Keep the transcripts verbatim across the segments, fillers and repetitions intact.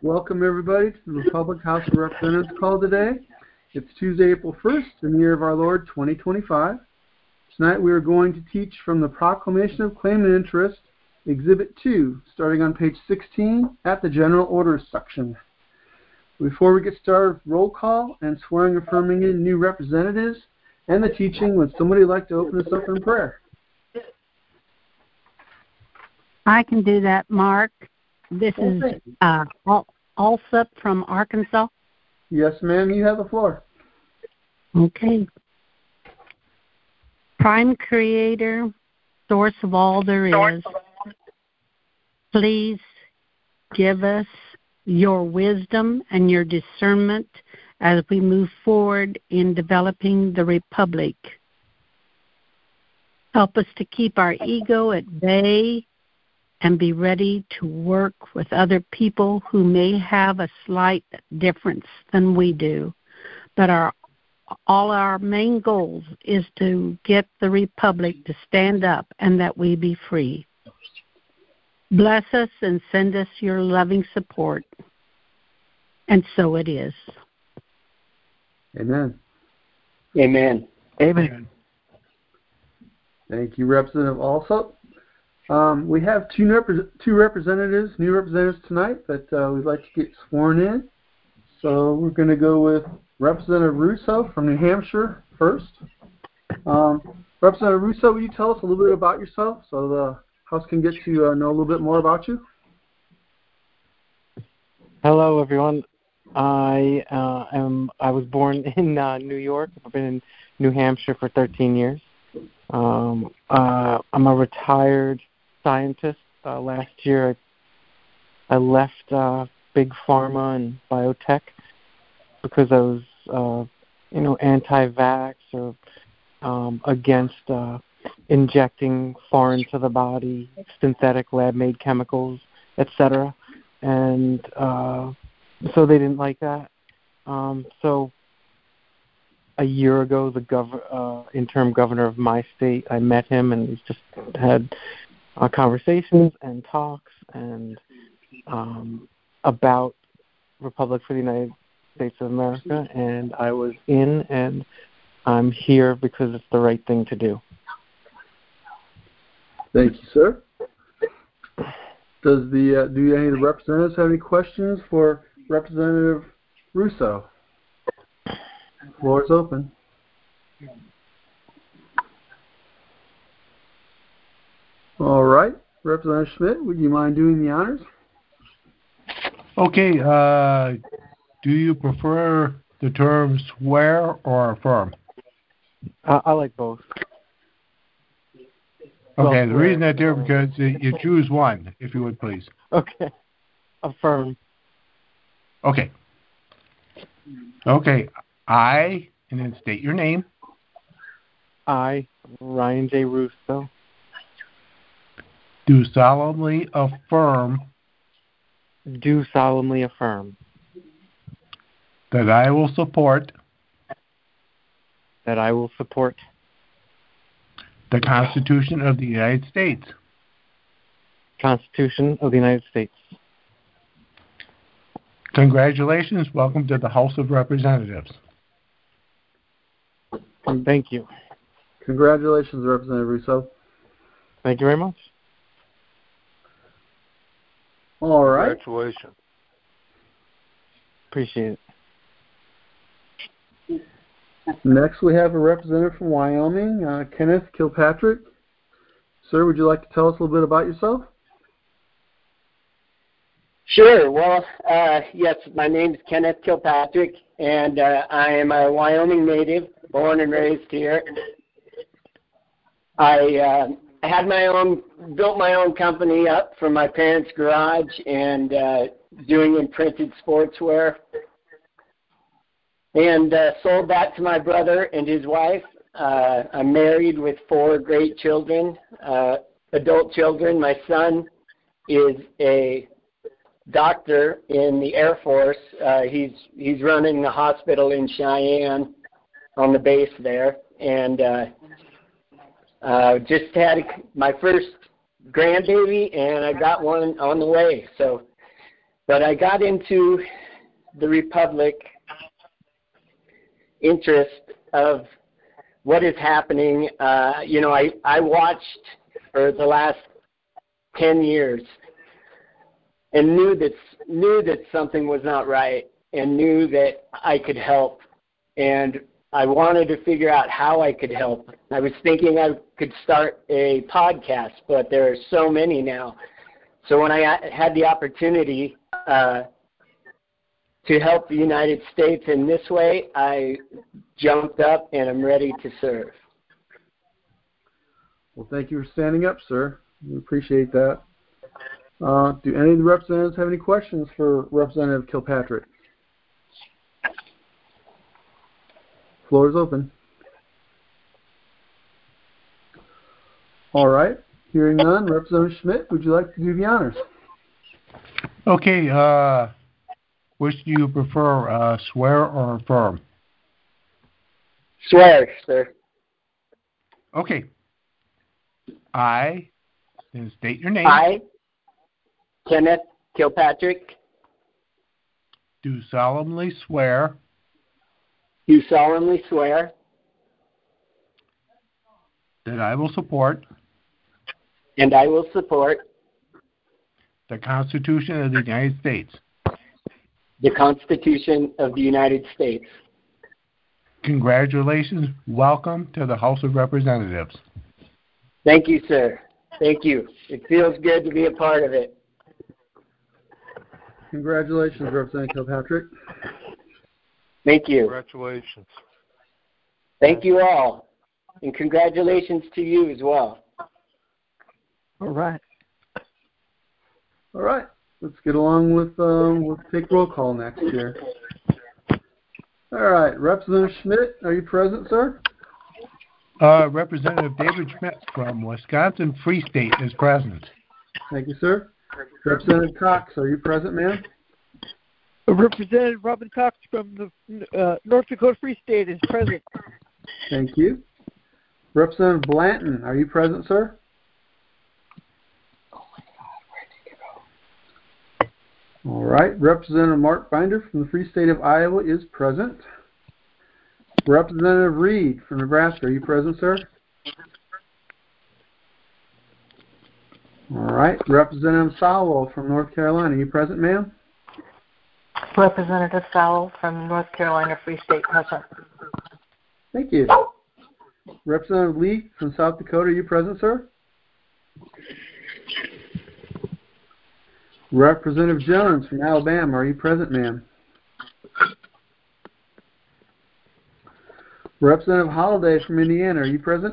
Welcome, everybody, to the Republic House of Representatives call today. It's Tuesday, April first, in the year of our Lord, twenty twenty-five. Tonight we are going to teach from the Proclamation of Claim and Interest, Exhibit two, starting on page sixteen at the General Orders section. Before we get started, roll call and swearing affirming in new representatives and the teaching, would somebody like to open us up in prayer? I can do that, Mark. This is uh, Alsup from Arkansas. Yes, ma'am, you have the floor. Okay. Prime Creator, source of all there is, please give us your wisdom and your discernment as we move forward in developing the Republic. Help us to keep our ego at bay and be ready to work with other people who may have a slight difference than we do. But our all our main goals is to get the Republic to stand up and that we be free. Bless us and send us your loving support. And so it is. Amen. Amen. Amen. Thank you, Representative Alsup. Um, we have two, repre- two representatives, new representatives tonight that uh, we'd like to get sworn in. So we're going to go with Representative Russo from New Hampshire first. Um, Representative Russo, will you tell us a little bit about yourself so the House can get to uh, know a little bit more about you? Hello, everyone. I uh, am. I was born in uh, New York. I've been in New Hampshire for thirteen years. Um, uh, I'm a retired scientist. Uh, last year, I, I left uh, big pharma and biotech because I was, uh, you know, anti-vax or um, against uh, injecting foreign to the body, synthetic lab-made chemicals, et cetera. And uh, so they didn't like that. Um, so a year ago, the gov- uh, interim governor of my state, I met him and we just had uh, conversations and talks and um, about Republic for the United States of America, and I was in, and I'm here because it's the right thing to do. Thank you, sir. Does the uh, do any of the representatives have any questions for Representative Russo? The floor is open. All right. Representative Schmidt, would you mind doing the honors? Okay. Uh, do you prefer the term swear or affirm? Uh, I like both. Okay. Well, the reason I do because you choose one, if you would please. Okay. Affirm. Okay. Okay. I, and then state your name. I, Ryan J. Russo, do solemnly affirm do solemnly affirm that I will support that I will support the Constitution of the United States, Constitution of the United States. Congratulations. Welcome to the House of Representatives. Thank you. Congratulations, Representative Russo. Thank you very much. All right. Congratulations. Appreciate it. Next, we have a representative from Wyoming, uh, Kenneth Kilpatrick. Sir, would you like to tell us a little bit about yourself? Sure. Well, uh, yes, my name is Kenneth Kilpatrick, and uh, I am a Wyoming native, born and raised here. I uh, had my own, built my own company up from my parents' garage and uh, doing imprinted sportswear, and uh, sold that to my brother and his wife. Uh, I'm married with four great children, uh, adult children. My son is a doctor in the Air Force. Uh, he's he's running a hospital in Cheyenne on the base there, and uh, uh, just had my first grandbaby, and I got one on the way. So But I got into the Republic interest of what is happening. Uh, you know, I, I watched for the last ten years and knew that, knew that something was not right and knew that I could help. And I wanted to figure out how I could help. I was thinking I could start a podcast, but there are so many now. So when I had the opportunity uh, to help the United States in this way, I jumped up and I'm ready to serve. Well, thank you for standing up, sir. We appreciate that. Uh, do any of the representatives have any questions for Representative Kilpatrick? Floor is open. All right. Hearing none, Representative Schmidt, would you like to do the honors? Okay. Uh, which do you prefer, uh, swear or affirm? Swear, sir. Okay. I, then state your name. I, Kenneth Kilpatrick, do solemnly swear do solemnly swear that I will support and I will support the Constitution of the United States. the Constitution of the United States. Congratulations. Welcome to the House of Representatives. Thank you, sir. Thank you. It feels good to be a part of it. Congratulations, Representative Kilpatrick. Thank you. Congratulations. Thank you all. And congratulations to you as well. All right. All right. Let's get along with, um, we'll take roll call next year. All right. Representative Schmidt, are you present, sir? Uh, Representative David Schmidt from Wisconsin Free State is present. Thank you, sir. Representative Cox, are you present, ma'am? Representative Robin Cox from the uh, North Dakota Free State is present. Thank you. Representative Blanton, are you present, sir? All right. Representative Mark Binder from the Free State of Iowa is present. Representative Reed from Nebraska, are you present, sir? All right. Representative Sowell from North Carolina, are you present, ma'am? Representative Sowell from North Carolina Free State present. Thank you. Representative Lee from South Dakota, are you present, sir? Representative Jones from Alabama, are you present, ma'am? Representative Holliday from Indiana, are you present?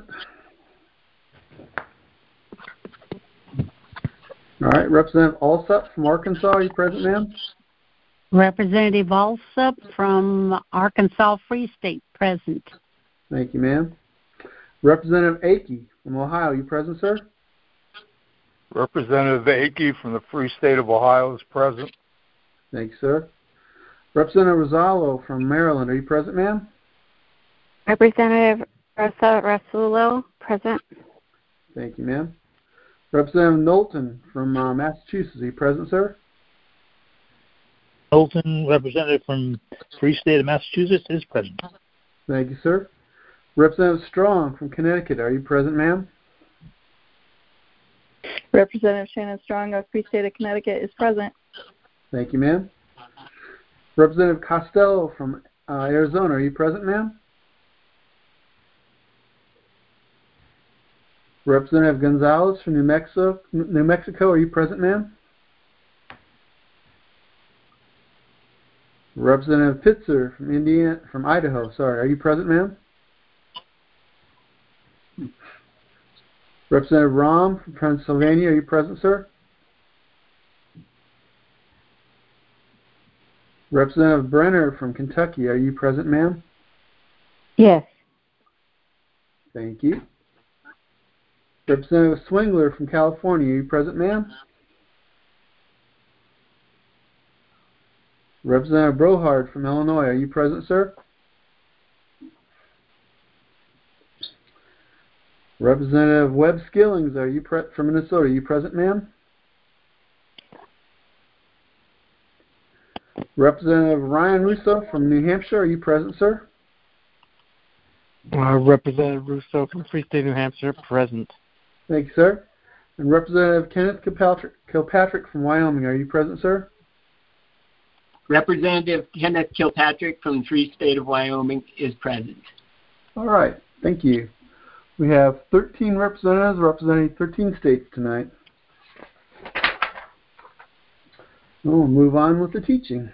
All right. Representative Alsup from Arkansas, are you present, ma'am? Representative Alsup from Arkansas Free State present. Thank you, ma'am. Representative Akey from Ohio, are you present, sir? Representative Akey from the Free State of Ohio is present. Thank you, sir. Representative Rosalo from Maryland, are you present, ma'am? Representative Rosa Rasulo, present. Thank you, ma'am. Representative Knowlton from uh, Massachusetts, are you present, sir? Knowlton, representative from Free State of Massachusetts, is present. Thank you, sir. Representative Strong from Connecticut, are you present, ma'am? Representative Shannon Strong of Free State of Connecticut is present. Thank you, ma'am. Representative Costello from uh, Arizona, are you present, ma'am? Representative Gonzalez from New Mexico, New Mexico, are you present, ma'am? Representative Pitzer from Indiana, from Idaho, sorry, are you present, ma'am? Representative Rahm from Pennsylvania, are you present, sir? Representative Brenner from Kentucky, are you present, ma'am? Yes. Thank you. Representative Swingler from California, are you present, ma'am? Representative Brohard from Illinois, are you present, sir? Representative Webb Skillings, are you pre- from Minnesota, are you present, ma'am? Representative Ryan Russo from New Hampshire, are you present, sir? Uh, Representative Russo from Free State, New Hampshire, present. Thank you, sir. And Representative Kenneth Kilpatrick, Kilpatrick from Wyoming, are you present, sir? Representative Kenneth Kilpatrick from the Free State of Wyoming is present. All right, thank you. We have thirteen representatives representing thirteen states tonight. We'll move on with the teaching.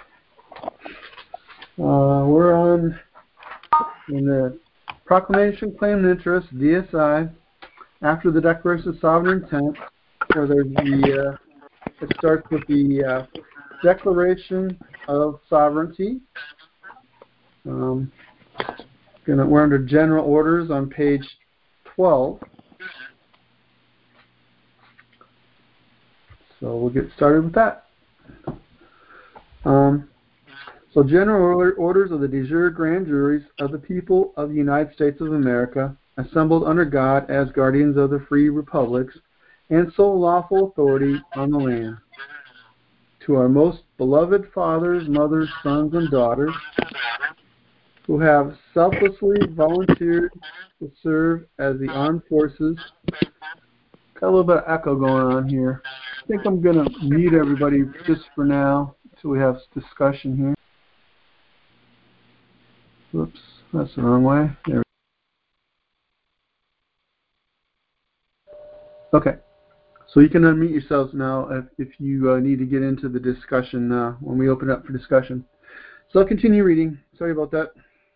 Uh, we're on in the Proclamation, Claim, and Interest, D S I, after the Declaration of Sovereign Intent. So there's the, uh, it starts with the uh, Declaration of Sovereignty. Um, gonna, we're under General Orders on page twelve. So we'll get started with that. Um, so General Orders of the de jure Grand Juries of the people of the United States of America, assembled under God as guardians of the free republics and sole lawful authority on the land. To our most beloved fathers, mothers, sons, and daughters, who have selflessly volunteered to serve as the armed forces. Got a little bit of echo going on here. I think I'm going to mute everybody just for now until we have discussion here. Whoops, that's the wrong way. There we go. Okay, so you can unmute yourselves now if, if you uh, need to get into the discussion uh, when we open up for discussion. So I'll continue reading. Sorry about that.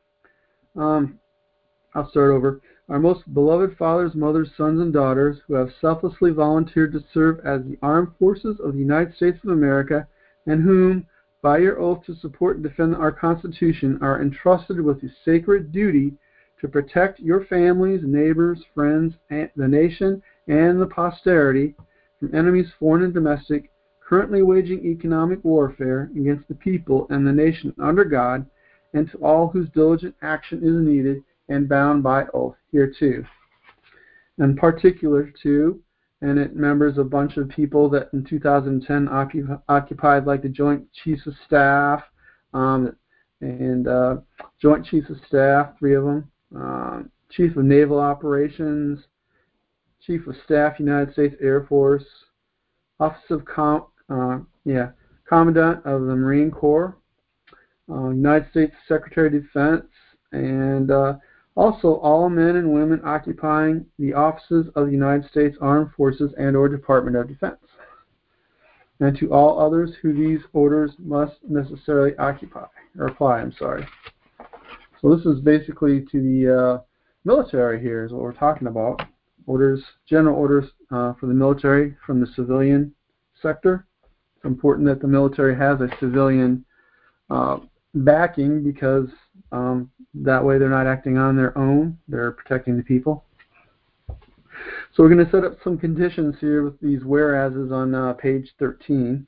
Um, I'll start over. Our most beloved fathers, mothers, sons, and daughters who have selflessly volunteered to serve as the armed forces of the United States of America and whom, by your oath to support and defend our Constitution, are entrusted with the sacred duty to protect your families, neighbors, friends, and the nation, and the posterity from enemies foreign and domestic, currently waging economic warfare against the people and the nation under God, and to all whose diligent action is needed and bound by oath hereto. In particular to, and it members a bunch of people that in two thousand ten occup- occupied like the Joint Chiefs of Staff, um, and uh, Joint Chiefs of Staff, three of them, uh, Chief of Naval Operations, Chief of Staff, United States Air Force, Office of Com- uh, yeah, Commandant of the Marine Corps, uh, United States Secretary of Defense, and uh, also all men and women occupying the offices of the United States Armed Forces and or Department of Defense, and to all others who these orders must necessarily occupy, or apply, I'm sorry. So this is basically to the uh, military here is what we're talking about. Orders, general orders uh, for the military from the civilian sector. It's important that the military has a civilian uh, backing because um, that way they're not acting on their own. They're protecting the people. So we're going to set up some conditions here with these whereases on uh, page thirteen.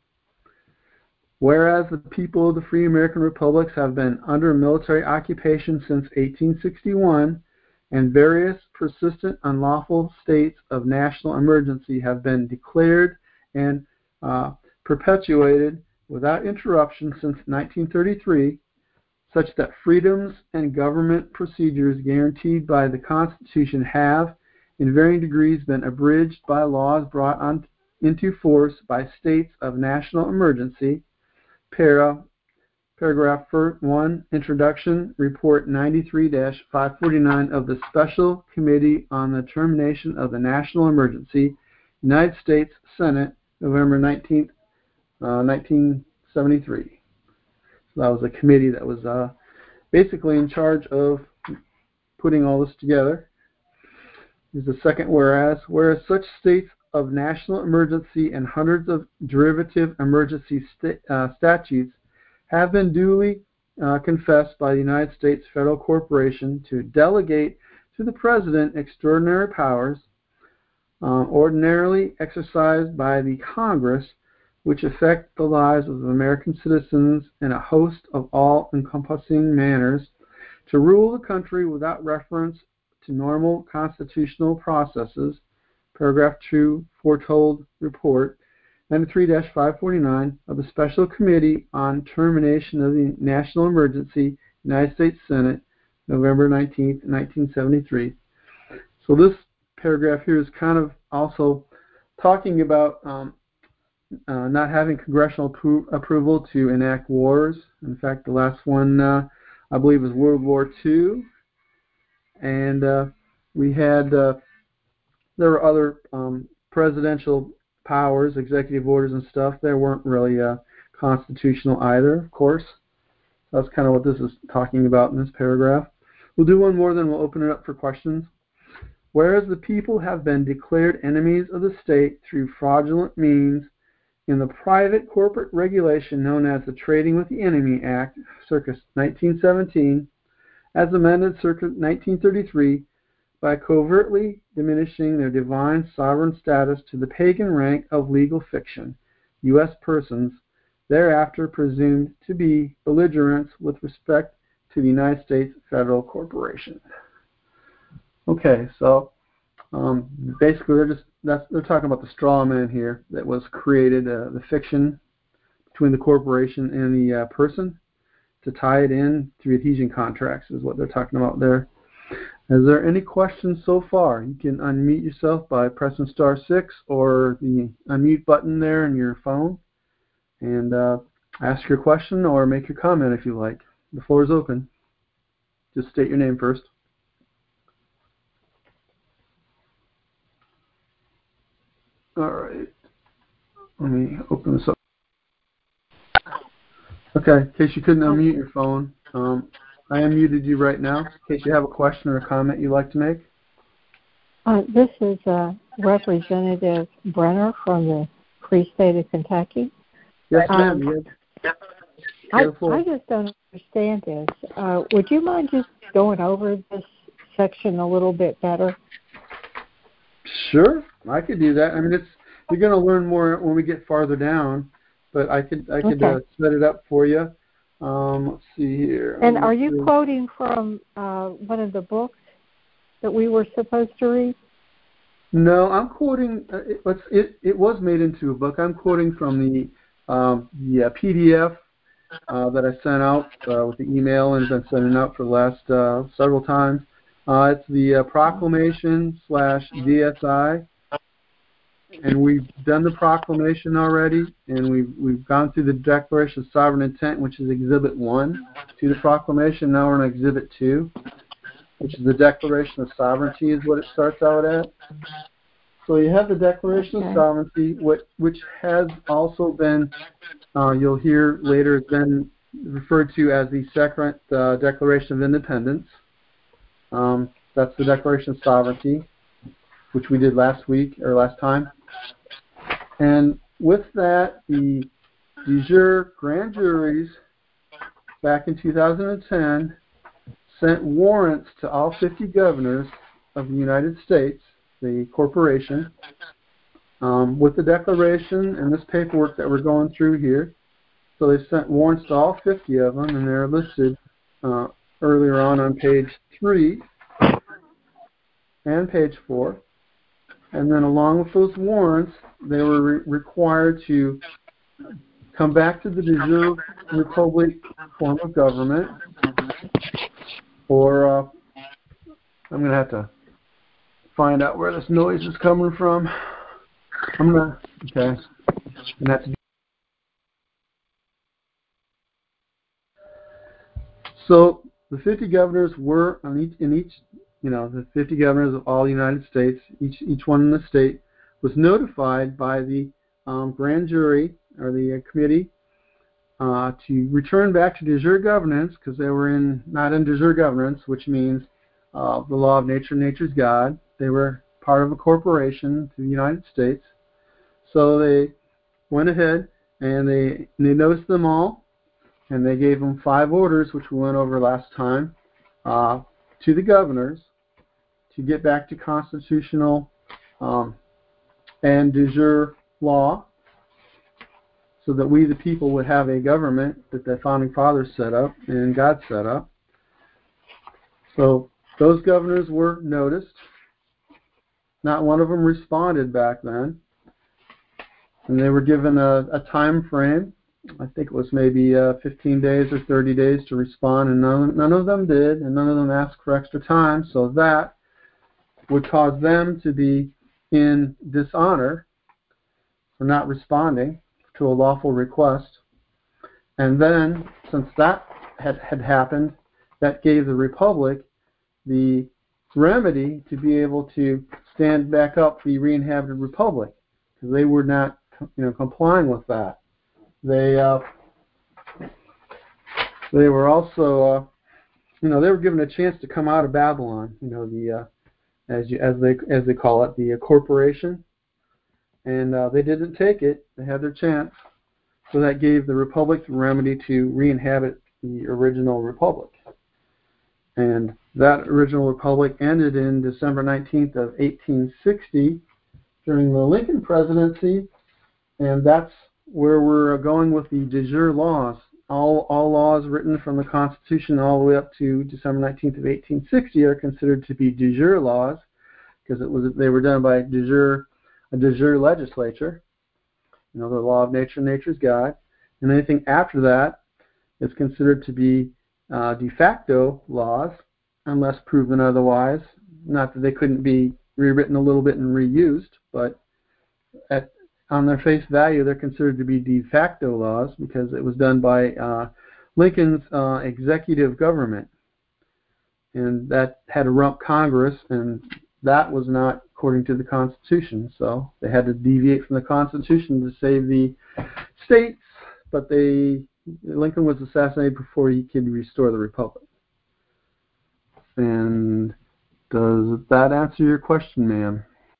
Whereas the people of the free American republics have been under military occupation since eighteen sixty-one, and various persistent unlawful states of national emergency have been declared and uh, perpetuated without interruption since nineteen thirty-three, such that freedoms and government procedures guaranteed by the Constitution have, in varying degrees, been abridged by laws brought on into force by states of national emergency. Para, paragraph one, Introduction, Report ninety-three dash five forty-nine of the Special Committee on the Termination of the National Emergency, United States Senate, November nineteenth, uh, nineteen seventy-three. So that was a committee that was uh, basically in charge of putting all this together. Here's the second whereas. Whereas such states of national emergency and hundreds of derivative emergency sta- uh, statutes have been duly uh, confessed by the United States Federal Corporation to delegate to the President extraordinary powers uh, ordinarily exercised by the Congress, which affect the lives of American citizens in a host of all-encompassing manners, to rule the country without reference to normal constitutional processes, paragraph two, foretold report, ninety-three dash five forty-nine of the Special Committee on Termination of the National Emergency, United States Senate, November nineteenth, nineteen seventy-three. So this paragraph here is kind of also talking about um, uh, not having congressional appro- approval to enact wars. In fact, the last one, uh, I believe, was World War Two. And uh, we had, uh, there were other um, presidential powers, executive orders and stuff. They weren't really uh, constitutional either, of course. That's kind of what this is talking about in this paragraph. We'll do one more, then we'll open it up for questions. Whereas the people have been declared enemies of the state through fraudulent means in the private corporate regulation known as the Trading with the Enemy Act, circa nineteen seventeen, as amended circa nineteen thirty-three, by covertly diminishing their divine sovereign status to the pagan rank of legal fiction, U S persons, thereafter presumed to be belligerents with respect to the United States Federal Corporation. Okay, so um, basically they're just that's they're talking about the straw man here that was created, uh, the fiction between the corporation and the uh, person to tie it in through adhesion contracts is what they're talking about there. Is there any questions so far? You can unmute yourself by pressing star six or the unmute button there on your phone and uh, ask your question or make your comment if you like. The floor is open. Just state your name first. All right. Let me open this up. Okay, in case you couldn't unmute your phone, um, I unmuted you right now. In case you have a question or a comment you'd like to make. Uh, this is uh, Representative Brenner from the Free State of Kentucky. Yes, ma'am. Um, yes. I, I just don't understand this. Uh, would you mind just going over this section a little bit better? Sure, I could do that. I mean, it's you're going to learn more when we get farther down, but I could I could Okay. uh, set it up for you. Um, let's see here. And are you see. quoting from uh, one of the books that we were supposed to read? No, I'm quoting. Uh, it, let's, it it was made into a book. I'm quoting from the um, the uh, P D F uh, that I sent out uh, with the email and been sending out for the last uh, several times. Uh, it's the uh, proclamation slash D S I, and we've done the proclamation already, and we've we've gone through the Declaration of Sovereign Intent, which is Exhibit One to the proclamation. Now we're on Exhibit Two, which is the Declaration of Sovereignty, is what it starts out at. So you have the Declaration Okay. of Sovereignty, which which has also been, uh, you'll hear later, has been referred to as the Second uh, Declaration of Independence. Um, that's the Declaration of Sovereignty, which we did last week or last time. And with that, the de jure grand juries back in two thousand ten sent warrants to all fifty governors of the United States, the corporation, um, with the declaration and this paperwork that we're going through here. So they sent warrants to all fifty of them, and they're listed uh, earlier on on page three and page four. And then along with those warrants, they were re- required to come back to the de jure republic form of government, or uh, I'm going to have to find out where this noise is coming from. I'm going to, okay, and that's so the fifty governors were on each, in each, you know, the fifty governors of all the United States, each each one in the state was notified by the um, grand jury or the uh, committee uh, to return back to de jure governance, because they were in not in de jure governance, which means uh, the law of nature, nature's God. They were part of a corporation to the United States, so they went ahead and they and they noticed them all. And they gave them five orders, which we went over last time, uh, to the governors to get back to constitutional um, and de jure law, so that we, the people, would have a government that the Founding Fathers set up and God set up. So those governors were noticed. Not one of them responded back then. and they were given a, a time frame. I think it was maybe uh, fifteen days or thirty days to respond, and none, none of them did, and none of them asked for extra time, so that would cause them to be in dishonor for not responding to a lawful request. And then, since that had, had happened, that gave the Republic the remedy to be able to stand back up the re-inhabited Republic, because they were not, you know, complying with that. They uh, they were also, uh, you know, they were given a chance to come out of Babylon, you know, the uh, as you as they as they call it, the uh, corporation, and uh, they didn't take it. They had their chance, so that gave the Republic the remedy to re-inhabit the original Republic. And that original Republic ended in December nineteenth of eighteen sixty during the Lincoln presidency, and that's where we're going with the de jure laws. All all laws written from the Constitution all the way up to December nineteenth of eighteen sixty are considered to be de jure laws, because it was they were done by de jure, a de jure legislature. You know, the law of nature, nature's God. And anything after that is considered to be uh, de facto laws, unless proven otherwise. Not that they couldn't be rewritten a little bit and reused, but at on their face value, they're considered to be de facto laws because it was done by uh, Lincoln's uh, executive government, and that had to rump Congress, and that was not according to the Constitution. So they had to deviate from the Constitution to save the states, but they Lincoln was assassinated before he could restore the Republic. And does that answer your question, ma'am?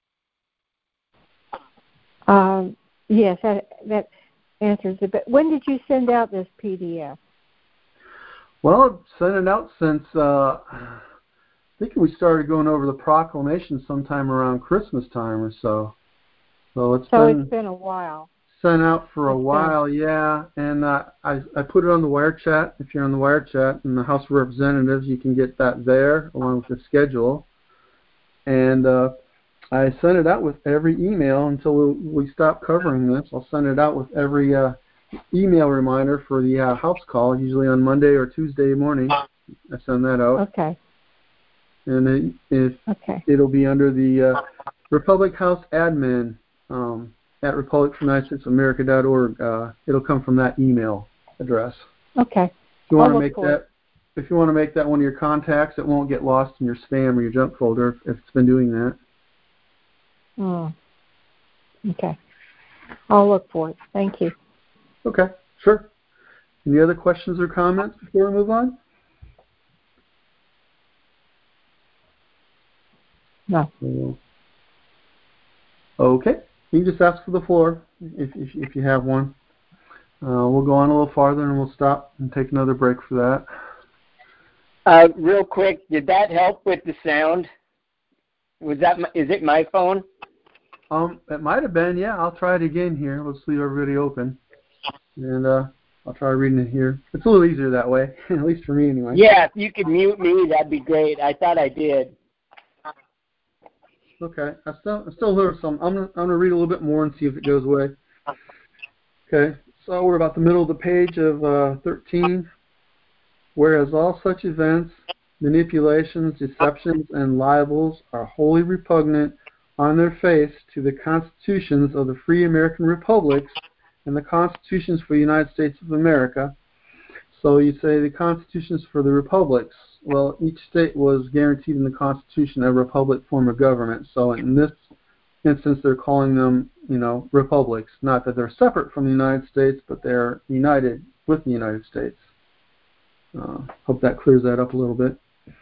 Um, yes, that, that answers it. But when did you send out this P D F? Well, I've sent it out since, uh, I think we started going over the proclamation sometime around Christmas time or so. So it's so been, it's been a while. Sent out for a it's while, been... yeah. And uh, I, I put it on the Wire Chat. If you're on the Wire Chat in the House of Representatives, you can get that there along with the schedule. And uh, I send it out with every email until we, we stop covering this. I'll send it out with every uh, email reminder for the uh, house call, usually on Monday or Tuesday morning. I send that out. Okay. And it, it, okay. it'll be under the uh, Republic House Admin um, at republic for united states of america dot org. Uh, it'll come from that email address. Okay. If you want I'll to make that, if you want to make that one of your contacts, it won't get lost in your spam or your junk folder if it's been doing that. Oh. Okay. I'll look for it. Thank you. Okay, sure. Any other questions or comments before we move on? No. Okay. You can just ask for the floor if if, if you have one. Uh, we'll go on a little farther and we'll stop and take another break for that. Uh, real quick, did that help with the sound? Was that my, is it my phone? Um, it might have been. Yeah, I'll try it again here. Let's leave everybody open, and uh, I'll try reading it here. It's a little easier that way, at least for me anyway. Yeah, if you could mute me, that'd be great. I thought I did. Okay, I still I still hear some. I'm gonna, I'm gonna read a little bit more and see if it goes away. Okay, so we're about the middle of the page of uh, thirteen. Whereas all such events, manipulations, deceptions, and libels are wholly repugnant on their face to the constitutions of the free American republics and the constitutions for the United States of America. So you say the constitutions for the republics. Well, each state was guaranteed in the Constitution a republic form of government. So in this instance, they're calling them, you know, republics. Not that they're separate from the United States, but they're united with the United States. Uh, hope that clears that up a little bit.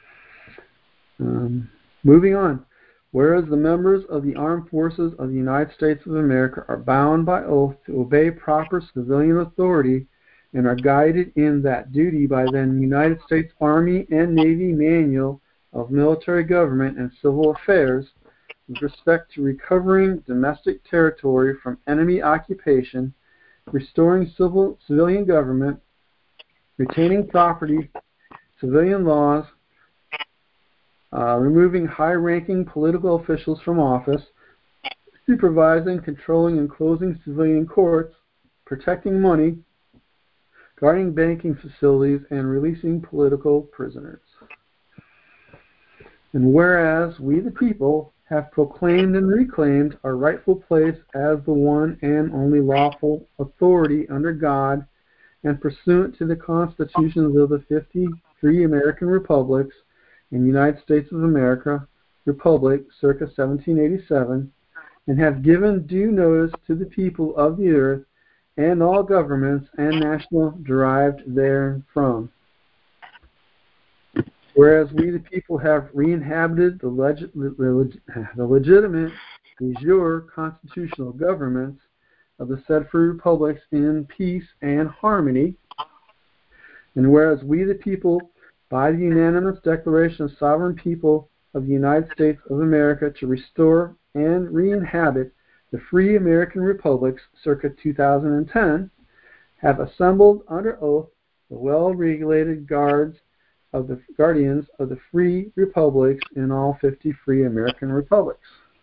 Um, moving on. Whereas the members of the armed forces of the United States of America are bound by oath to obey proper civilian authority and are guided in that duty by the United States Army and Navy Manual of Military Government and Civil Affairs with respect to recovering domestic territory from enemy occupation, restoring civil civilian government, retaining property, civilian laws, uh, removing high-ranking political officials from office, supervising, controlling, and closing civilian courts, protecting money, guarding banking facilities, and releasing political prisoners. And whereas we the people have proclaimed and reclaimed our rightful place as the one and only lawful authority under God, and pursuant to the constitutions of the fifty free American republics and United States of America Republic circa seventeen eighty-seven, and have given due notice to the people of the earth and all governments and national derived therefrom. Whereas we the people have re-inhabited the, leg- the, the legitimate de jure constitutional governments of the said free republics in peace and harmony, and whereas we the people, by the unanimous declaration of sovereign people of the United States of America, to restore and re-inhabit the free American republics circa two thousand ten, have assembled under oath the well-regulated guards of the guardians of the free republics in all fifty free American republics.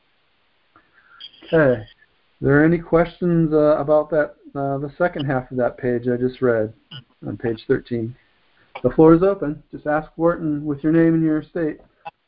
Okay. Are there any questions uh, about that, uh, the second half of that page I just read on page thirteen? The floor is open. Just ask for it and with your name and your state.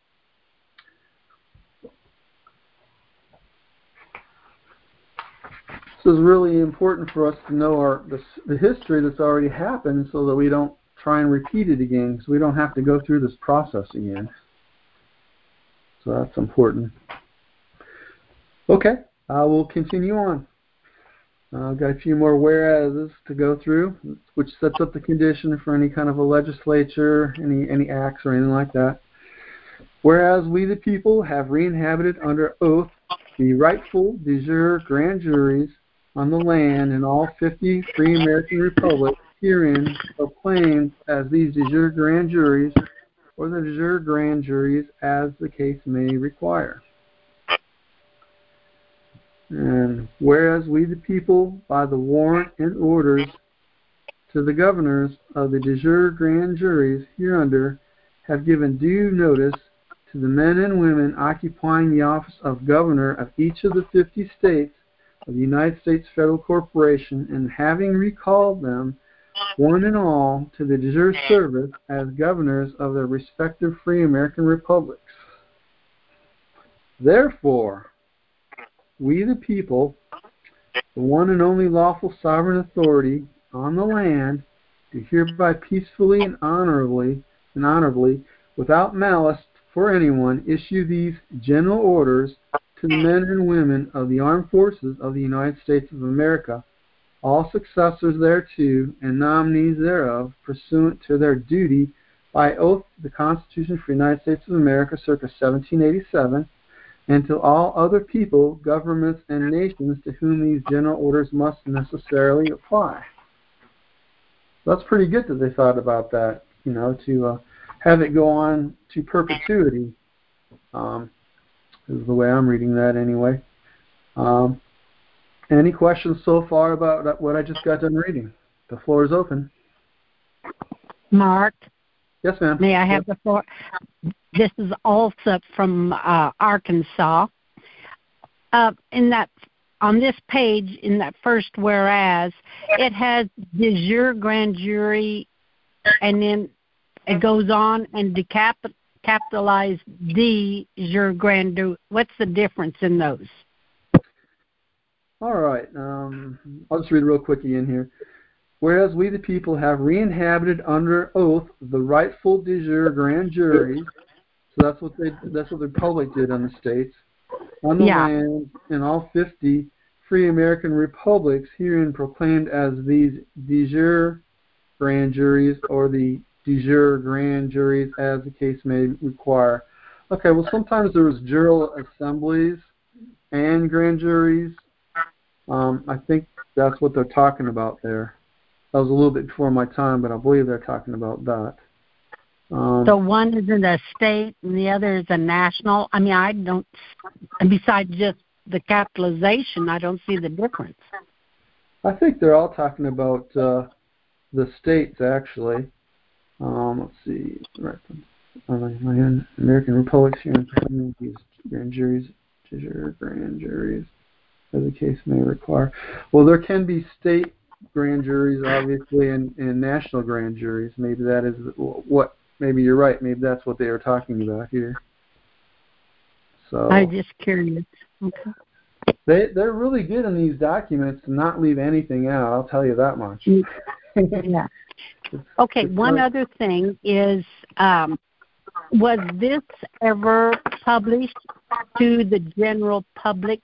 This is really important for us to know our the, the history that's already happened so that we don't try and repeat it again, so we don't have to go through this process again. So that's important. Okay. Uh, we'll continue on. Uh, I've got a few more whereases to go through, which sets up the condition for any kind of a legislature, any any acts or anything like that. Whereas we the people have re-inhabited under oath the rightful de jure grand juries on the land in all fifty free American republics, herein proclaimed as these de jure grand juries, or the de jure grand juries as the case may require. And whereas we the people, by the warrant and orders to the governors of the de jure grand juries hereunder, have given due notice to the men and women occupying the office of governor of each of the fifty states of the United States Federal Corporation, and having recalled them, one and all, to the de jure service as governors of their respective free American republics. Therefore, we the people, the one and only lawful sovereign authority on the land, do hereby peacefully and honorably, and honorably, without malice for anyone, issue these general orders to the men and women of the armed forces of the United States of America, all successors thereto and nominees thereof, pursuant to their duty by oath the Constitution for the United States of America circa seventeen eighty-seven, and to all other people, governments, and nations to whom these general orders must necessarily apply. That's pretty good that they thought about that, you know, to uh, have it go on to perpetuity. Um, is the way I'm reading that anyway. Um, any questions so far about what I just got done reading? The floor is open. Mark? Yes, ma'am. May I have the floor? This is also from uh, Arkansas. Uh, in that, on this page, in that first whereas, it has de jure grand jury, and then it goes on and decapit capitalize de jure grand jury. What's the difference in those? All right. Um, I'll just read real quick again here. Whereas we the people have re-inhabited under oath the rightful de jure grand juries, so that's what they that's what the Republic did on the states, on the yeah. land in all fifty free American republics, herein proclaimed as these de jure grand juries, or the de jure grand juries as the case may require. Okay, well sometimes there was jural assemblies and grand juries. Um, I think that's what they're talking about there. That was a little bit before my time, but I believe they're talking about that. Um, so one is in a state and the other is a national. I mean, I don't, and besides just the capitalization, I don't see the difference. I think they're all talking about uh, the states, actually. Um, let's see. Right. American Republics here in these grand juries, grand juries. as the case may require. Well, there can be state grand juries, obviously, and, and national grand juries. Maybe that is what, maybe you're right. Maybe that's what they are talking about here. So I'm just curious. Okay. They, they're really good in these documents to not leave anything out, I'll tell you that much. Yeah. Okay, one other thing is, um, was this ever published to the general public?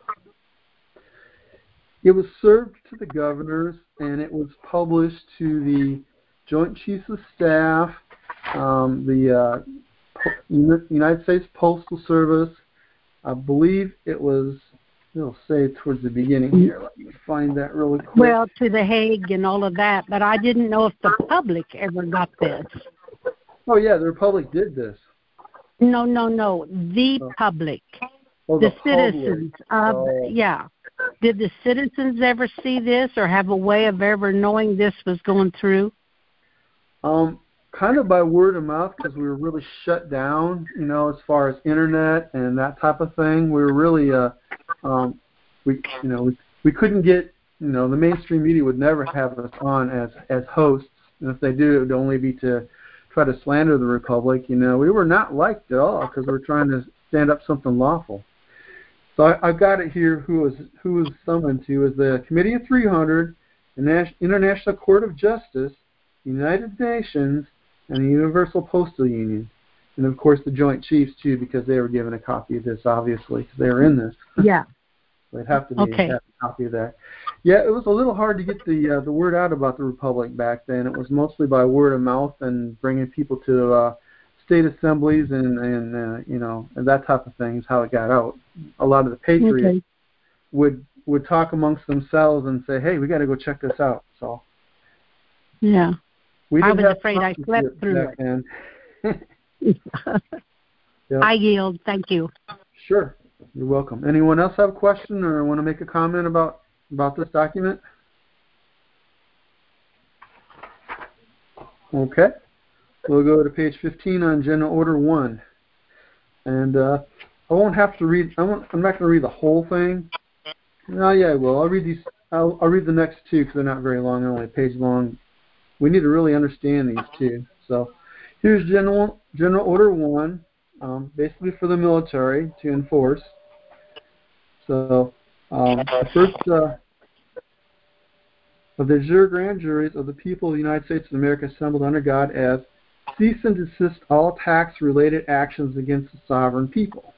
It was served to the governors, and it was published to the Joint Chiefs of Staff, um, the uh, United States Postal Service. I believe it was, it'll say towards the beginning here. Let me find that really quick. Well, to the Hague and all of that, but I didn't know if the public ever got this. Oh, yeah, the Republic did this. No, no, no, the oh. public. Oh, the, the citizens. Of, oh. Yeah. Did the citizens ever see this or have a way of ever knowing this was going through? Um, kind of by word of mouth, because we were really shut down, you know, as far as internet and that type of thing. We were really, uh, um, we, you know, we, we couldn't get, you know, the mainstream media would never have us on as, as hosts. And if they do, it would only be to try to slander the Republic. You know, we were not liked at all because we were trying to stand up something lawful. So I, I've got it here. Who was who was summoned to is the Committee of three hundred, the International Court of Justice, United Nations, and the Universal Postal Union, and of course the Joint Chiefs too, because they were given a copy of this, obviously, because they were in this. Yeah. So they'd have to be okay. have a copy of that. Yeah, it was a little hard to get the uh, the word out about the Republic back then. It was mostly by word of mouth and bringing people to uh, state assemblies and and uh, you know, and that type of thing is how it got out. A lot of the patriots okay. would would talk amongst themselves and say, "Hey, we got to go check this out." So yeah, we I was afraid I slept through it. Yep. I yield. Thank you. Sure, you're welcome. Anyone else have a question or want to make a comment about about this document? Okay. We'll go to page fifteen on General Order one. And uh, I won't have to read, I won't, I'm not going to read the whole thing. No, yeah, I will. I'll read these, I'll, I'll read the next two because they're not very long, they're only a page long. We need to really understand these two. So here's General, General Order one, um, basically for the military to enforce. So um, the first uh, of the jure grand juries of the people of the United States of America assembled under God as cease and desist all tax-related actions against the sovereign people.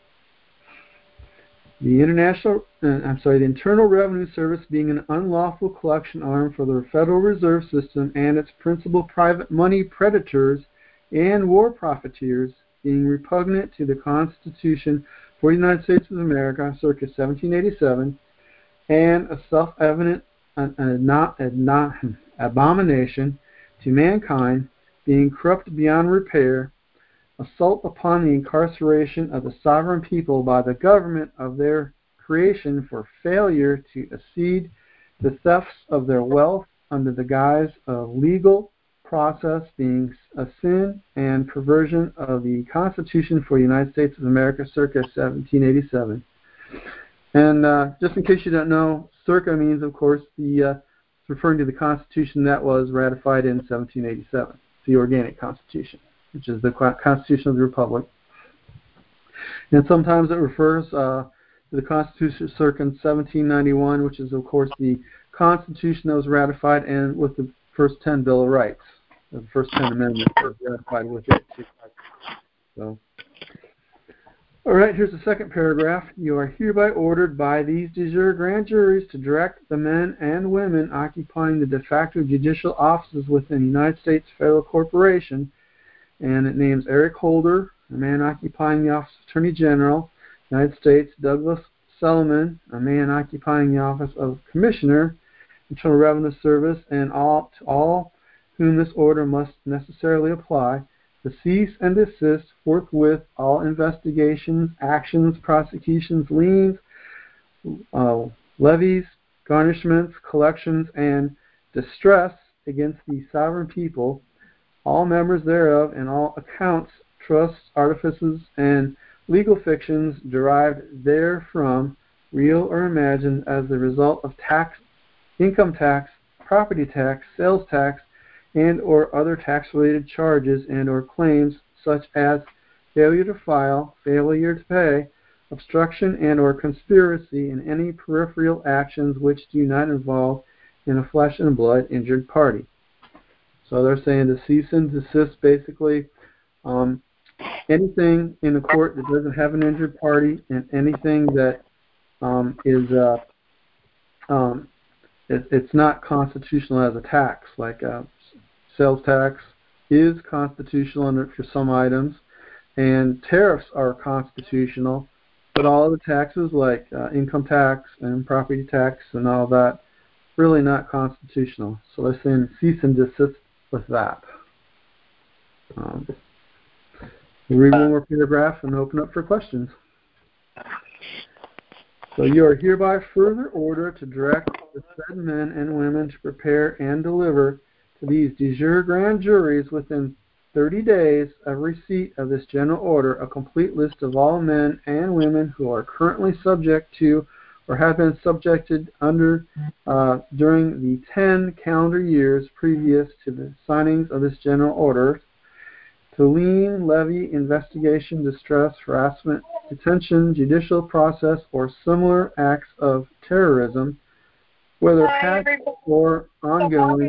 The international, uh, I'm sorry, the Internal Revenue Service being an unlawful collection arm for the Federal Reserve System and its principal private money predators and war profiteers being repugnant to the Constitution for the United States of America, circa seventeen eighty-seven, and a self-evident an, an, an, an abomination to mankind, being corrupt beyond repair, assault upon the incarceration of the sovereign people by the government of their creation for failure to accede the thefts of their wealth under the guise of legal process, being a sin and perversion of the Constitution for the United States of America, circa seventeen eighty-seven. And uh, just in case you don't know, circa means, of course, the uh, it's referring to the Constitution that was ratified in seventeen eighty-seven, the Organic Constitution, which is the Constitution of the Republic. And sometimes it refers uh, to the Constitution circa seventeen ninety-one, which is, of course, the Constitution that was ratified and with the first ten Bill of Rights. The first ten amendments were ratified with it, too. So. All right, here's the second paragraph. You are hereby ordered by these de jure grand juries to direct the men and women occupying the de facto judicial offices within the United States Federal Corporation, and it names Eric Holder, a man occupying the office of Attorney General, United States, Douglas Selman, a man occupying the office of Commissioner, Internal Revenue Service, and all to all whom this order must necessarily apply, to cease and desist forthwith all investigations, actions, prosecutions, liens, uh, levies, garnishments, collections, and distress against the sovereign people, all members thereof, and all accounts, trusts, artifices, and legal fictions derived therefrom, real or imagined, as the result of tax, income tax, property tax, sales tax, and or other tax-related charges and or claims such as failure to file, failure to pay, obstruction and or conspiracy in any peripheral actions which do not involve in a flesh and blood injured party. So they're saying to cease and desist, basically um, anything in the court that doesn't have an injured party, and anything that um, is uh, um, it, it's not constitutional as a tax, like uh, sales tax is constitutional under, for some items, and tariffs are constitutional, but all the taxes like uh, income tax and property tax and all that, really not constitutional. So they're saying cease and desist with that. Um, we'll read one more paragraph and open up for questions. So you are hereby further ordered to direct the said men and women to prepare and deliver to these de jure grand juries within thirty days of receipt of this general order a complete list of all men and women who are currently subject to or have been subjected under uh, during the ten calendar years previous to the signings of this general order, to lien, levy, investigation, distress, harassment, detention, judicial process, or similar acts of terrorism, whether past or ongoing,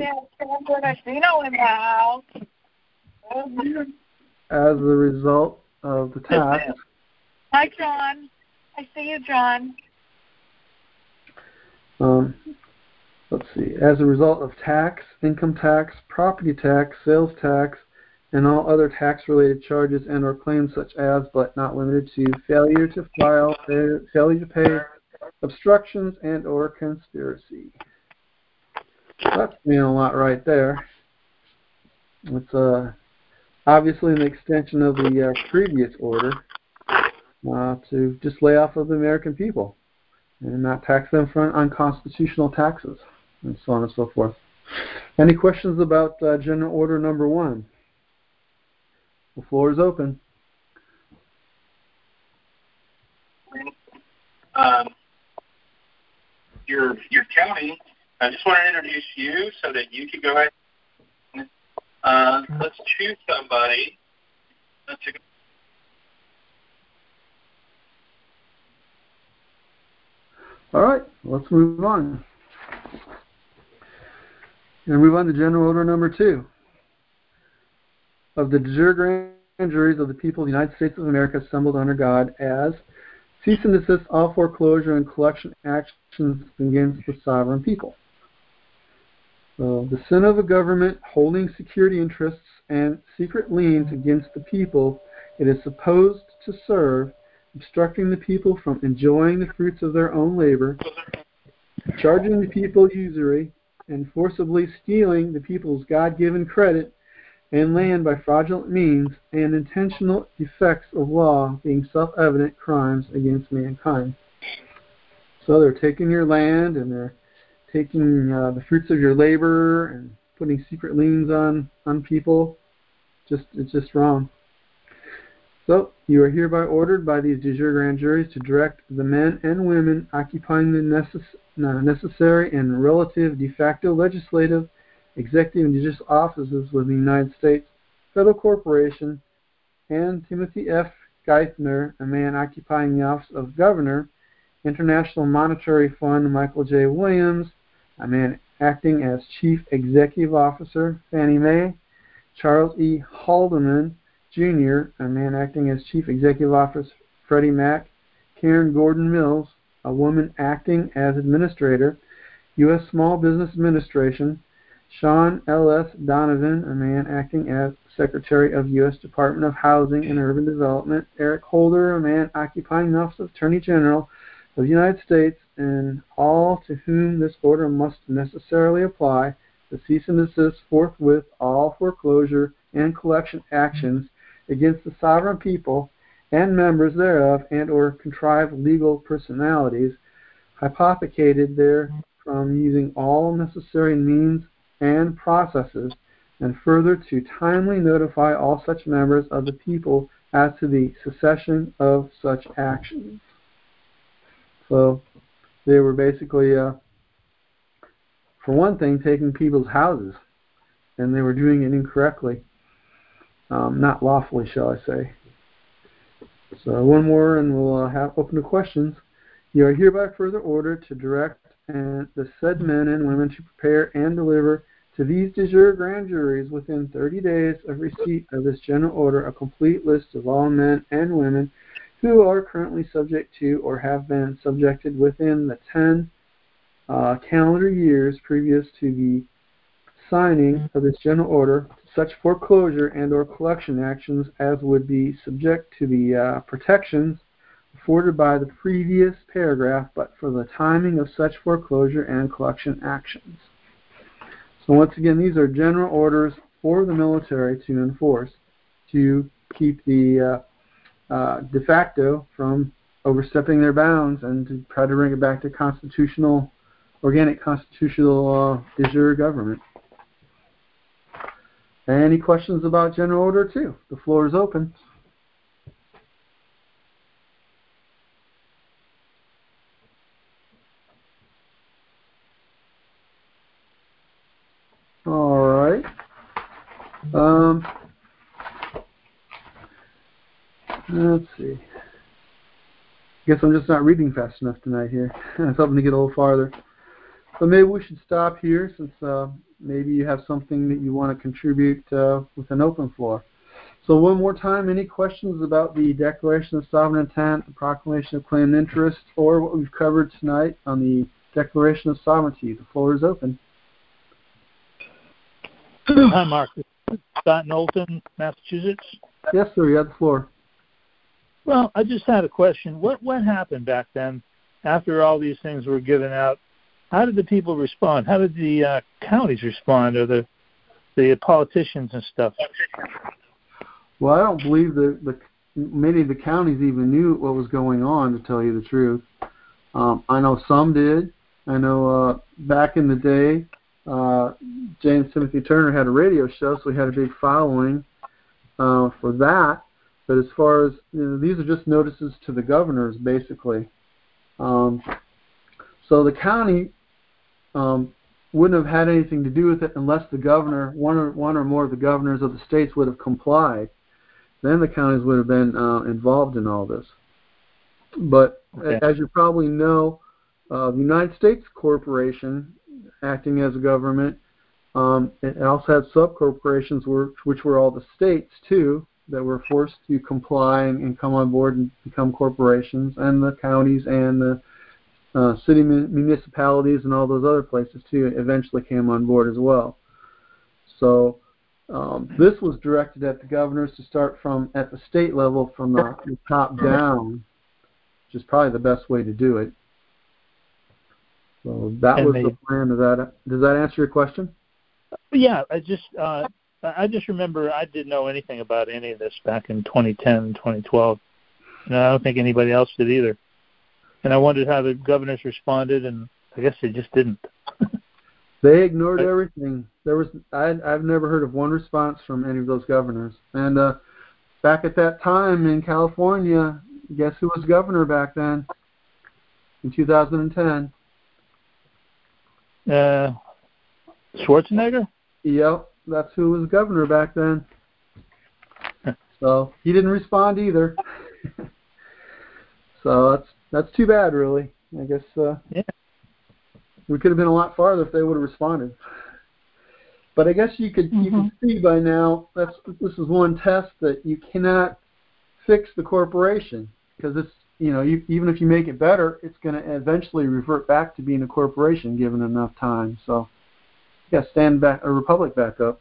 as a result of the tax. Hi, John. I see you, John. Um, let's see. As a result of tax, income tax, property tax, sales tax, and all other tax-related charges and or claims such as, but not limited to, failure to file, failure to pay, obstructions, and or conspiracy. That's saying a lot right there. It's uh, obviously an extension of the uh, previous order uh, to just lay off of the American people and not tax them for unconstitutional taxes, and so on and so forth. Any questions about uh, General Order Number One? The floor is open. Um, your your county. I just want to introduce you so that you can go ahead. Uh, let's choose somebody. Let's All right, let's move on. And move on to General Order Number Two. Of the de jure grand juries of the people of the United States of America assembled under God, as cease and desist all foreclosure and collection actions against the sovereign people. So the sin of a government holding security interests and secret liens against the people it is supposed to serve, obstructing the people from enjoying the fruits of their own labor, charging the people usury, and forcibly stealing the people's God-given credit and land by fraudulent means, and intentional defects of law being self-evident crimes against mankind. So they're taking your land and they're taking uh, the fruits of your labor and putting secret liens on, on people. Just It's just wrong. So you are hereby ordered by these de jure grand juries to direct the men and women occupying the necess- uh, necessary and relative de facto legislative, executive, and judicial offices within the United States Federal Corporation, and Timothy F. Geithner, a man occupying the office of Governor, International Monetary Fund, Michael J. Williams, a man acting as Chief Executive Officer, Fannie Mae, Charles E. Haldeman, Junior, a man acting as Chief Executive Officer, Freddie Mac, Karen Gordon Mills, a woman acting as Administrator, U S Small Business Administration, Sean L S. Donovan, a man acting as Secretary of U S Department of Housing and Urban Development, Eric Holder, a man occupying the office of Attorney General of the United States, and all to whom this order must necessarily apply, to cease and desist forthwith all foreclosure and collection actions against the sovereign people and members thereof, and or contrived legal personalities hypothecated therefrom, using all necessary means and processes, and further to timely notify all such members of the people as to the cessation of such actions. So they were basically, uh, for one thing, taking people's houses, and they were doing it incorrectly, um, not lawfully, shall I say. So one more, and we'll uh, have open to questions. You are hereby further ordered to direct and the said men and women to prepare and deliver to these de jure grand juries within thirty days of receipt of this general order a complete list of all men and women who are currently subject to or have been subjected within the ten uh, calendar years previous to the signing of this general order to such foreclosure and or collection actions as would be subject to the uh, protections afforded by the previous paragraph, but for the timing of such foreclosure and collection actions. So once again, these are general orders for the military to enforce to keep the uh, uh, de facto from overstepping their bounds and to try to bring it back to constitutional, organic constitutional uh, de jure government. Any questions about General Order two? The floor is open. All right. Um, let's see. I guess I'm just not reading fast enough tonight here. I was hoping to get a little farther. So maybe we should stop here since uh, maybe you have something that you want to contribute uh, with an open floor. So one more time, any questions about the Declaration of Sovereign Intent, the Proclamation of Claim and Interest, or what we've covered tonight on the Declaration of Sovereignty? The floor is open. Hi, Mark. Scott Knowlton, Massachusetts. Yes, sir. You have the floor. Well, I just had a question. What what happened back then after all these things were given out? How did the people respond? How did the uh, counties respond, or the the politicians and stuff? Well, I don't believe the, the many of the counties even knew what was going on, to tell you the truth. Um, I know some did. I know uh, back in the day, uh, James Timothy Turner had a radio show, so he had a big following uh, for that. But as far as, you know, these are just notices to the governors, basically. Um, so the county um, wouldn't have had anything to do with it unless the governor, one or one or more of the governors of the states would have complied. Then the counties would have been uh, involved in all this. But okay. As you probably know, uh, the United States Corporation, acting as a government, um, it also had sub-corporations, which were all the states, too, that were forced to comply and, and come on board and become corporations, and the counties and the uh, city municipalities and all those other places, too, eventually came on board as well. So um, this was directed at the governors to start from at the state level from the, the top down, which is probably the best way to do it. So that and was they, the plan of that. Does that answer your question? Yeah, I just uh, I just remember I didn't know anything about any of this back in twenty ten and twenty twelve, and I don't think anybody else did either. And I wondered how the governors responded, and I guess they just didn't. They ignored I, everything. There was I, I've never heard of one response from any of those governors. And uh, back at that time in California, guess who was governor back then in two thousand ten? Uh, Schwarzenegger? Yep, that's who was governor back then. So he didn't respond either. So that's that's too bad, really. I guess uh, yeah. we could have been a lot farther if they would have responded. But I guess you could mm-hmm. you can see by now that's this is one test that you cannot fix the corporation, because it's you know you, even if you make it better, it's going to eventually revert back to being a corporation given enough time. So yeah, stand back a republic back up.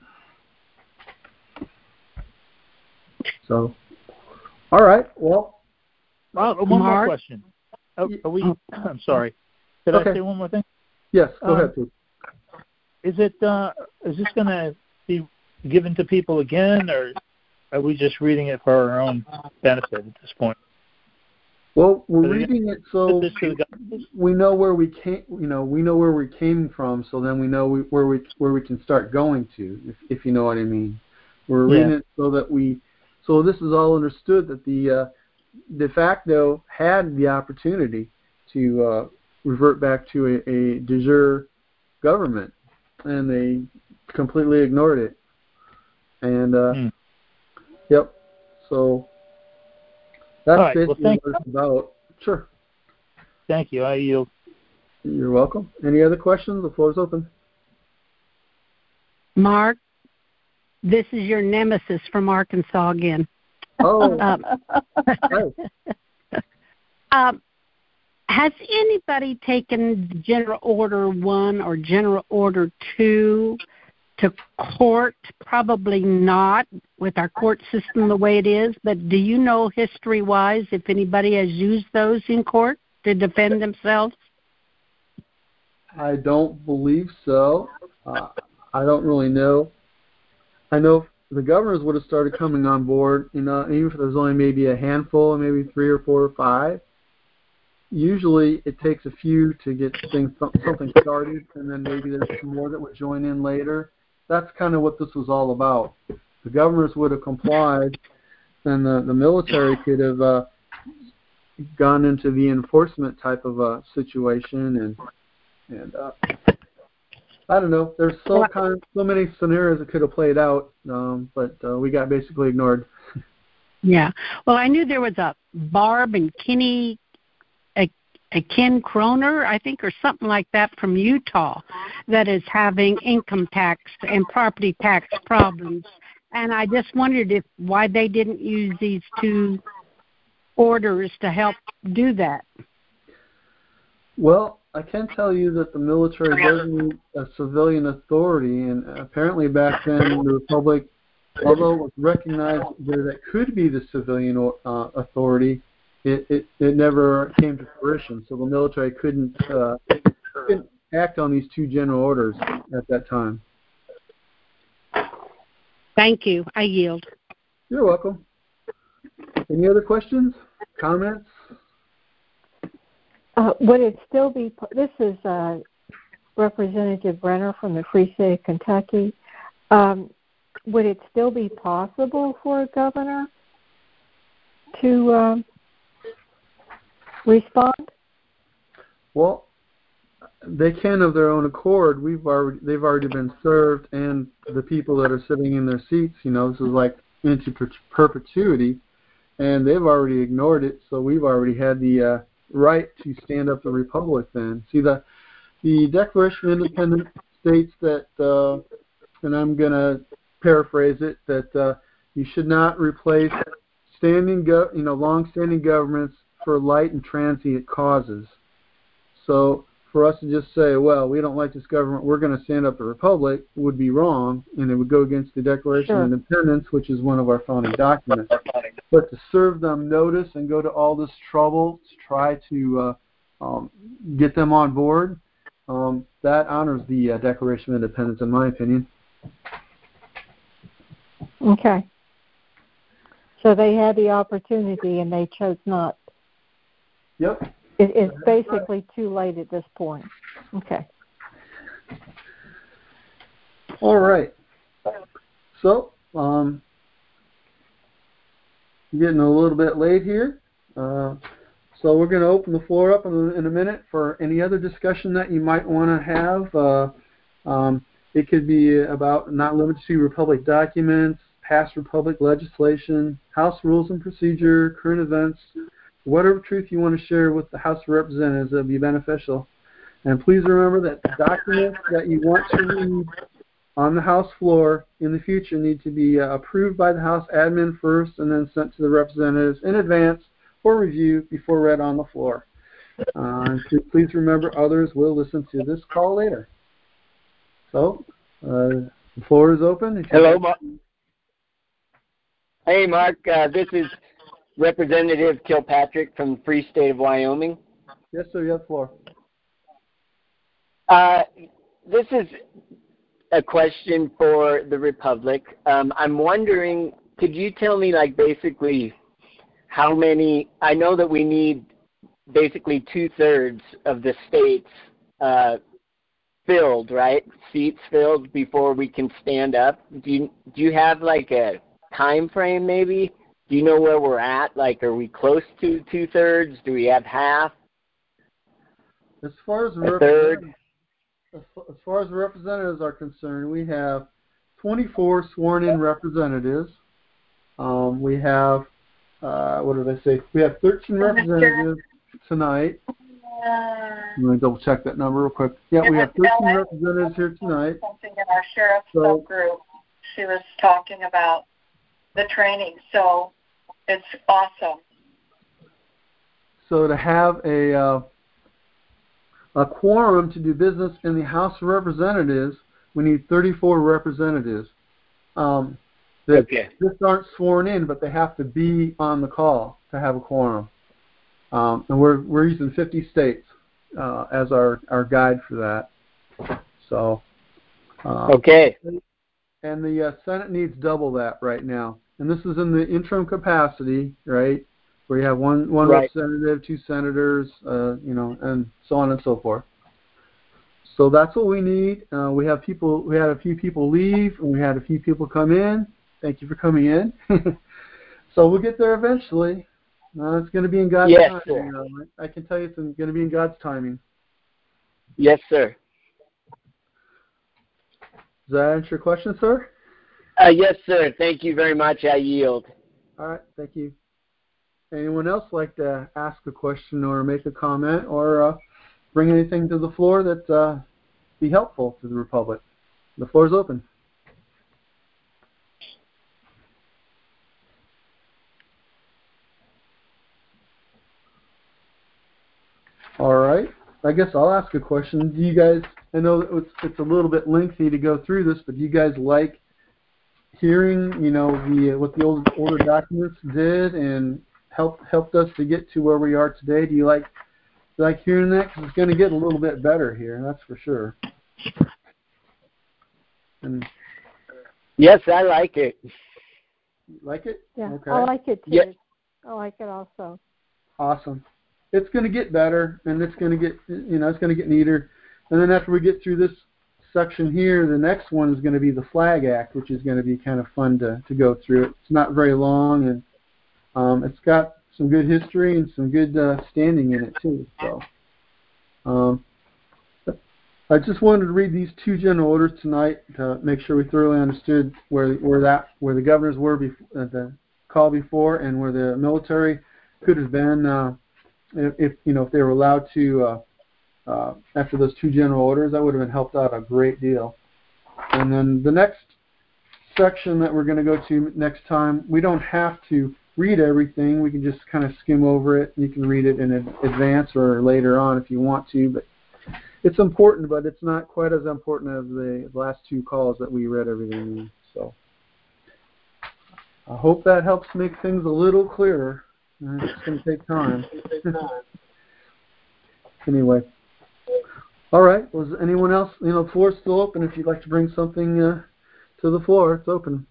So all right, well, well one Mark? more question. Oh, are we? I'm sorry. Did okay. I say one more thing? Yes, go um, ahead, please. Is it uh, is this going to be given to people again, or are we just reading it for our own benefit at this point? Well, we're reading it so we know where we came. You know, we know where we came from. So then we know we, where we where we can start going to, if if you know what I mean. We're reading yeah. it so that we. So this is all understood that the uh, de facto had the opportunity to uh, revert back to a, a de jure government, and they completely ignored it. And uh, mm. yep, so that's right, basically well, what it's about. Sure. Thank you. I yield. You're welcome. Any other questions? The floor is open. Mark, this is your nemesis from Arkansas again. Oh. Um, um, has anybody taken General Order one or General Order two to court? Probably not with our court system the way it is, but do you know history-wise if anybody has used those in court to defend themselves? I don't believe so. Uh, I don't really know. I know the governors would have started coming on board, you know, even if there's only maybe a handful, maybe three or four or five. Usually it takes a few to get things something started, and then maybe there's some more that would join in later. That's kind of what this was all about. The governors would have complied, and the, the military could have uh, gone into the enforcement type of a situation, and and uh, I don't know. There's so kind of, so many scenarios that could have played out, um, but uh, we got basically ignored. Yeah. Well, I knew there was a Barb and Kenny, a, a Ken Kroner, I think, or something like that from Utah, that is having income tax and property tax problems. And I just wondered if why they didn't use these two orders to help do that. Well, I can tell you that the military does need a civilian authority, and apparently back then in the Republic, although it was recognized that it could be the civilian uh, authority, it, it, it never came to fruition. So the military couldn't, uh, couldn't act on these two general orders at that time. Thank you. I yield. You're welcome. Any other questions, comments? Uh, would it still be, this is uh, Representative Brenner from the Free State of Kentucky. Um, would it still be possible for a governor to uh, respond? Well, they can of their own accord. We've already, they've already been served, and the people that are sitting in their seats, you know, this is like into per- perpetuity, and they've already ignored it, so we've already had the uh, right to stand up the Republic then. See, the the Declaration of Independence states that, uh, and I'm going to paraphrase it, that uh, you should not replace standing, go- you know, long-standing governments for light and transient causes. So for us to just say, well, we don't like this government, we're going to stand up the Republic, would be wrong, and it would go against the Declaration sure. of Independence, which is one of our founding documents. But to serve them notice and go to all this trouble to try to uh, um, get them on board, um, that honors the uh, Declaration of Independence, in my opinion. Okay. So they had the opportunity and they chose not. Yep. It, it's basically too late at this point. Okay. All right. So, um, getting a little bit late here. Uh, so we're going to open the floor up in a, in a minute for any other discussion that you might want to have. Uh, um, it could be about, not limited to Republic documents, past Republic legislation, House rules and procedure, current events, whatever truth you want to share with the House of Representatives that would be beneficial. And please remember that documents that you want to read on the House floor in the future need to be uh, approved by the House admin first and then sent to the representatives in advance for review before read on the floor. Uh, please remember others will listen to this call later. So, uh, the floor is open. Hello, Mark. Hey, Mark. Uh, this is Representative Kilpatrick from the Free State of Wyoming. Yes, sir. You have the floor. Uh, this is a question for the Republic. Um, I'm wondering, could you tell me, like, basically how many, I know that we need basically two-thirds of the states uh, filled, right? Seats filled before we can stand up. Do you, do you have, like, a time frame maybe? Do you know where we're at? Like, are we close to two-thirds? Do we have half? as far as the A third. representatives, as far as the representatives are concerned, we have twenty-four sworn-in representatives. Um, we have, uh, what did I say? We have thirteen representatives tonight. I'm going to double check that number real quick. Yeah, we have thirteen representatives here tonight. Something in our sheriff's So- subgroup. She was talking about the training, so it's awesome. So to have a uh, a quorum to do business in the House of Representatives, we need thirty-four representatives. Um, that Okay. just aren't sworn in, but they have to be on the call to have a quorum. Um, and we're we're using fifty states uh, as our, our guide for that. So. Uh, Okay. And the uh, Senate needs double that right now. And this is in the interim capacity, right? Where you have one one Right. representative, two senators, uh, you know, and so on and so forth. So that's what we need. Uh, we have people. We had a few people leave, and we had a few people come in. Thank you for coming in. So we'll get there eventually. Uh, it's going to be in God's Yes, timing. sir. You know. I can tell you it's going to be in God's timing. Yes, sir. Does that answer your question, sir? Uh, yes, sir. Thank you very much. I yield. All right. Thank you. Anyone else like to ask a question or make a comment or uh, bring anything to the floor that uh, be helpful to the Republic? The floor is open. All right. I guess I'll ask a question. Do you guys, I know it's, it's a little bit lengthy to go through this, but do you guys like hearing, you know, the what the old, older documents did and helped helped us to get to where we are today? Do you like do you like hearing that? Because it's going to get a little bit better here, that's for sure. And Yes, I like it. you like it? Yeah, Okay. I like it too. Yes. I like it also. Awesome. It's going to get better, and it's going to get, you know, it's going to get neater. And then after we get through this section here, the next one is going to be the Flag Act, which is going to be kind of fun to, to go through. It's not very long, and um, it's got some good history and some good uh, standing in it too. So, um, I just wanted to read these two general orders tonight to make sure we thoroughly understood where where that where the governors were before, at the call before, and where the military could have been. Uh, If, if you know if they were allowed to uh, uh, after those two general orders, that would have been helped out a great deal. And then the next section that we're going to go to next time, we don't have to read everything. We can just kind of skim over it. You can read it in advance or later on if you want to. But it's important, but it's not quite as important as the last two calls that we read everything in. So I hope that helps make things a little clearer. It's going to take time. Anyway. All right. Was anyone else? You know, the floor's still open. If you'd like to bring something uh, to the floor, it's open.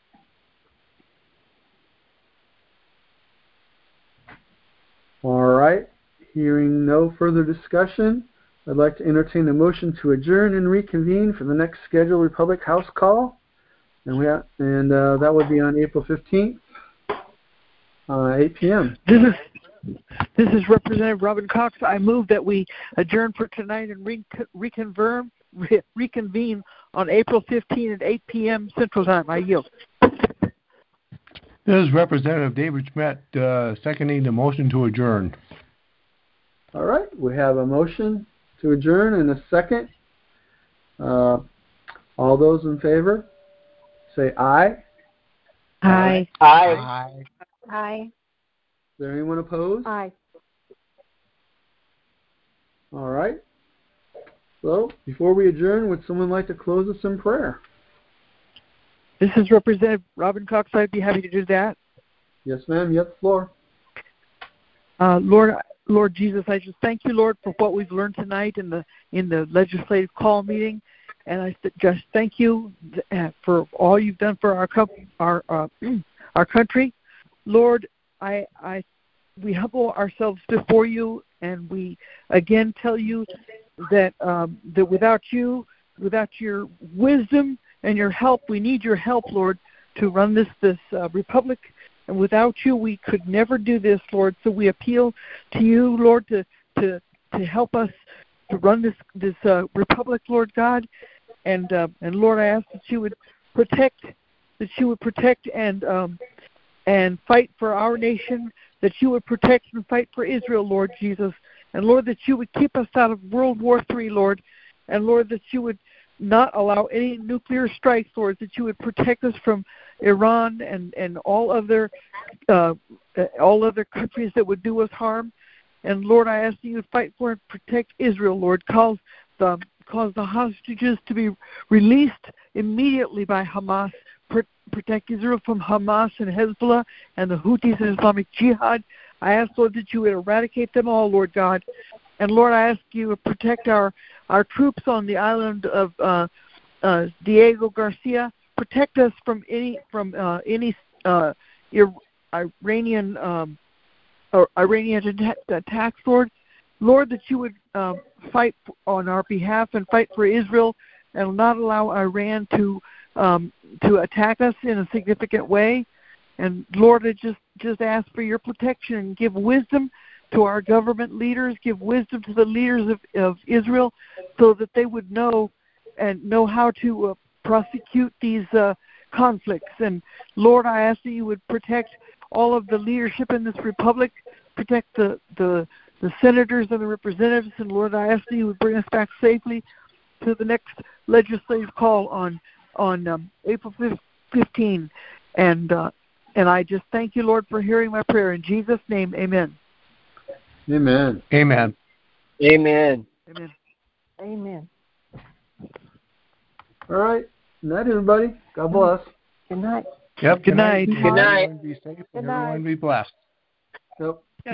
All right. Hearing no further discussion, I'd like to entertain a motion to adjourn and reconvene for the next scheduled Republic House call, and we have, and uh, that would be on April fifteenth. Uh, eight p.m. This is this is Representative Robin Cox. I move that we adjourn for tonight and re- reconvene re- reconvene on April fifteenth at eight p.m. Central Time. I yield. This is Representative David Schmidt uh, seconding the motion to adjourn. All right, we have a motion to adjourn and a second. Uh, all those in favor, say aye. Aye. Aye. Aye. Aye. Is there anyone opposed? Aye. All right. So, before we adjourn, would someone like to close us in prayer? This is Representative Robin Cox. I'd be happy to do that. Yes, ma'am. You have the floor. Uh, Lord, Lord Jesus, I just thank you, Lord, for what we've learned tonight in the in the legislative call meeting, and I th- just thank you th- for all you've done for our co- our uh, our country. Lord, I, I, we humble ourselves before you, and we again tell you that um, that without you, without your wisdom and your help, we need your help, Lord, to run this this uh, republic. And without you, we could never do this, Lord. So we appeal to you, Lord, to to to help us to run this this uh, republic, Lord God, and uh, and Lord, I ask that you would protect, that you would protect and um, and fight for our nation, that you would protect and fight for Israel, Lord Jesus, and Lord, that you would keep us out of World War Three, Lord, and Lord, that you would not allow any nuclear strikes, Lord, that you would protect us from Iran and, and all other uh, all other countries that would do us harm. And Lord, I ask that you would fight for and protect Israel, Lord. Cause the cause the hostages to be released immediately by Hamas. Pr- protect Israel from Hamas and Hezbollah and the Houthis and Islamic Jihad. I ask, Lord, that you would eradicate them all, Lord God. And Lord, I ask you to protect our, our troops on the island of uh, uh, Diego Garcia. Protect us from any from uh, any uh, Iranian um, or Iranian attacks, Lord. Lord, that you would uh, fight on our behalf and fight for Israel, and not allow Iran to um, to attack us in a significant way. And Lord, I just just ask for your protection and give wisdom to our government leaders, give wisdom to the leaders of, of Israel, so that they would know and know how to uh, prosecute these uh, conflicts. And Lord, I ask that you would protect all of the leadership in this republic, protect the, the, the senators and the representatives. And Lord, I ask that you would bring us back safely to the next legislative call on on um, April fifteenth. And uh, and I just thank you, Lord, for hearing my prayer. In Jesus' name, amen. Amen. Amen. Amen. Amen. Amen. All right. Good night, everybody. God bless. Good night. Yep. Good night. Good night. Everyone be safe Good and night. everyone be blessed. Yep.